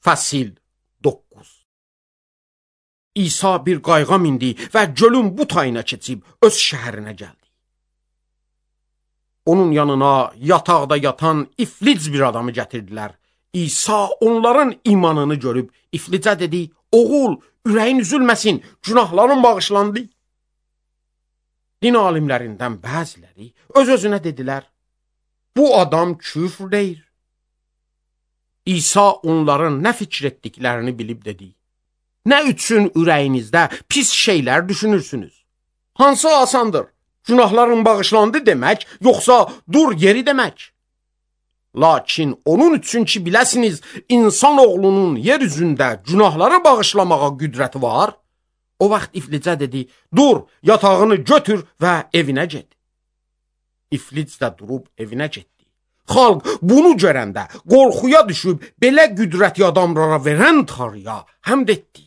Fəsil 9. İsa bir qayığa mindi və gölün bu tayına keçib öz şəhərinə gəldi. Onun yanına yataqda yatan iflic bir adamı gətirdilər. İsa onların imanını görüb iflicə dedi: "Oğul, ürəyin üzülməsin, günahların bağışlandı." Din alimlərindən bəziləri öz-özünə dedilər: "Bu adam küfr deyir." İsa onların nə fikir etdiklərini bilib dedi: "Nə üçün ürəyinizdə pis şeylər düşünürsünüz? Hansı asandır? Günahların bağışlandı demək, yoxsa dur yeri demək? Lakin onun üçün ki biləsiniz, insan oğlunun yer üzündə günahları bağışlamağa qüdrəti var." O vaxt iflicə dedi: "Dur, yatağını götür və evinə get." İflic də durub evinə getdi. Xalq bunu görəndə qorxuya düşüb belə qüdrəti adamlara verən Tanrıya həmd etdi.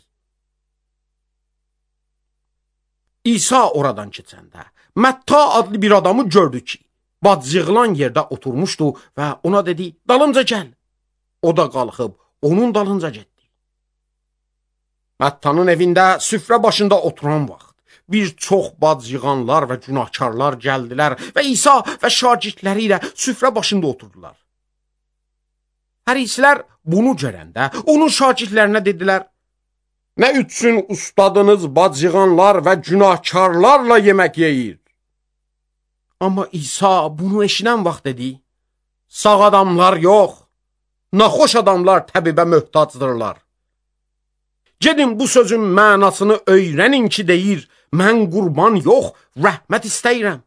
İsa oradan keçəndə Mətta adlı bir adamı gördü ki, bacıyılan yerdə oturmuşdu və ona dedi: "Dalımca gəl." O da qalxıb onun dalınca getdi. Məttanın evində süfrə başında oturan vaxt bir çox bacıyıqanlar və günahkarlar gəldilər və İsa və şagirdləri ilə süfrə başında oturdular. Fərisilər bunu görəndə onun şagirdlərinə dedilər: "Nə üçün ustadınız bacıyıqanlar və günahkarlarla yemək yeyir?" Amma İsa bunu eşidən vaxt dedi: "Sağ adamlar yox, naxoş adamlar təbibə möhtacdırlar. Gedin bu sözün mənasını öyrənin ki deyir, mən qurban yox, rəhmət istəyirəm."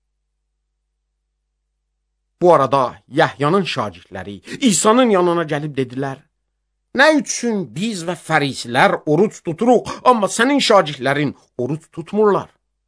Bu arada Yəhyanın şagirdləri İsa'nın yanına gəlib dedilər: "Nə üçün biz və fərisilər oruç tuturuq, amma sənin şagirdlərin oruç tutmurlar?"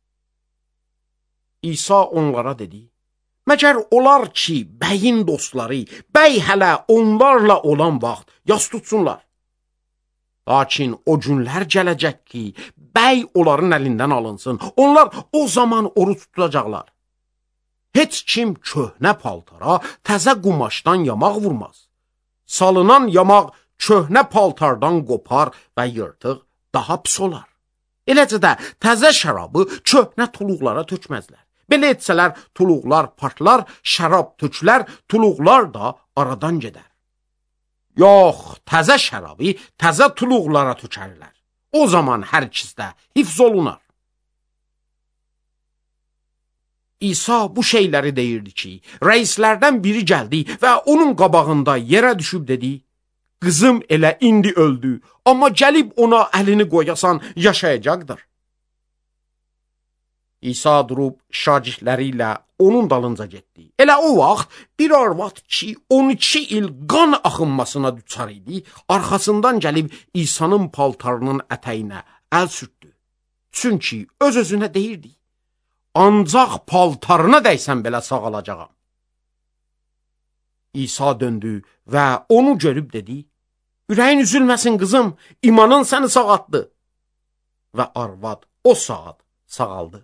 İsa onlara dedi: "Məgər olar ki, bəyin dostları, bəy hələ onlarla olan vaxt yas tutsunlar? Lakin o günlər gələcək ki, bəy onların əlindən alınsın, onlar o zaman oruç tutacaqlar. Heç kim köhnə paltara təzə qumaşdan yamaq vurmaz. Salınan yamaq köhnə paltardan qopar və yırtıq daha pis olar. Eləcə də təzə şərabı köhnə tuluqlara tökməzlər. Belə etsələr tuluqlar partlar, şərab tökülər, tuluqlar da aradan gedər. Yox, təzə şərabı təzə tuluqlara tökərlər. O zaman hər ikisdə hifz olunar." İsa bu şeyləri deyirdi ki, rəislərdən biri gəldi və onun qabağında yerə düşüb dedi: "Qızım elə indi öldü, amma gəlib ona əlini qoyasan yaşayacaqdır." İsa durub şagirdləri ilə onun dalınca getdi. Elə o vaxt bir arvad ki 12 il qan axınmasına düçar idi, arxasından gəlib İsa'nın paltarının ətəyinə əl sürtdü. Çünki öz-özünə deyirdi: "Ancaq paltarına dəysən belə sağalacağam." İsa döndü və onu görüb dedi: "Ürəyin üzülməsin qızım, imanın səni sağaltdı." Və arvad o saat sağaldı.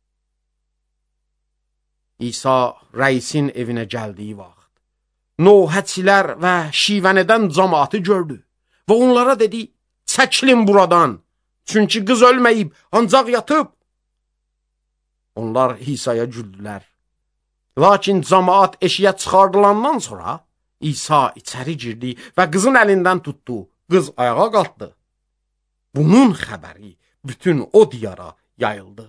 İsa rəisin evinə gəldiyi vaxt nohəçilər və şivənədən cəmaatı gördü və onlara dedi: "Çəkilin buradan, çünki qız ölməyib, ancaq yatıb." Onlar İsa'ya güldülər. Lakin cəmaat eşiyə çıxardılandan sonra İsa içəri girdi və qızın əlindən tutdu. Qız ayağa qalxdı. Bunun xəbəri bütün o diyara yayıldı.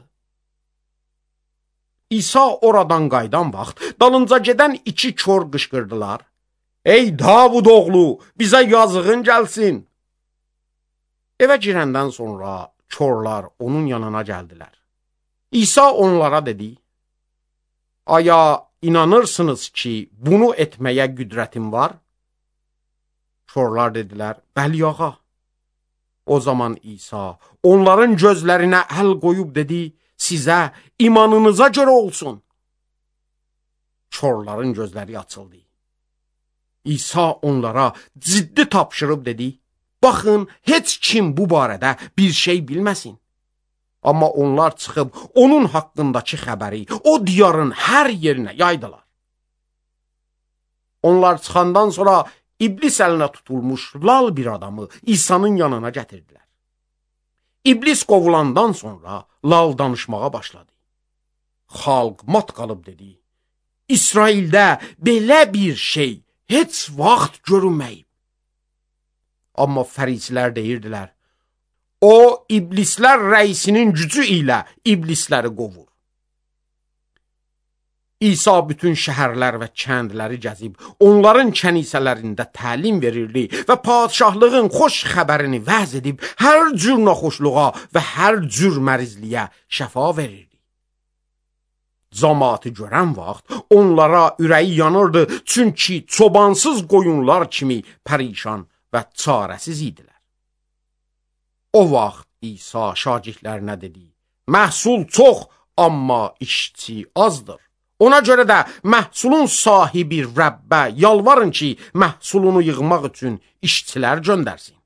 İsa oradan qayıdan vaxt dalınca gedən 2 kor qışqırdılar: "Ey Davud oğlu, bizə yazığın gəlsin." Evə girəndən sonra korlar onun yanına gəldilər. İsa onlara dedi: "Aya inanırsınız ki, bunu etməyə qüdrətim var?" Korlar dedilər: "Bəli ağa." O zaman İsa onların gözlərinə əl qoyub dedi: "Sizə imanınıza görə olsun." Korların gözləri açıldı. İsa onlara ciddi tapşırıb dedi: "Baxın, heç kim bu barədə bir şey bilməsin." Amma onlar çıxıb onun haqqındakı xəbəri o diyarın hər yerinə yaydılar. Onlar çıxandan sonra İblis əlinə tutulmuş lal bir adamı İsa'nın yanına gətirdilər. İblis qovulandan sonra lal danışmağa başladı. Xalq mat qalıb dedi: İsraildə belə bir şey heç vaxt görünməyib. Amma fərisilər deyirdilər: O, iblislər rəisinin gücü ilə iblisləri qovur. İsa bütün şəhərlər və kəndləri gəzib, onların kənisələrində təlim verirdi və padişahlığın xoş xəbərini vəz edib, hər cür naxoşluğa və hər cür mərizliyə şəfa verirdi. Cəmaatı görən vaxt onlara ürəyi yanırdı, çünki çobansız qoyunlar kimi pərişan və çarəsiz idilər. O vaxt İsa şagirdlərinə dedi: Məhsul çox, amma işçi azdır. Ona görə də məhsulun sahibi Rəbbə yalvarın ki, məhsulunu yığmaq üçün işçilər göndərsin.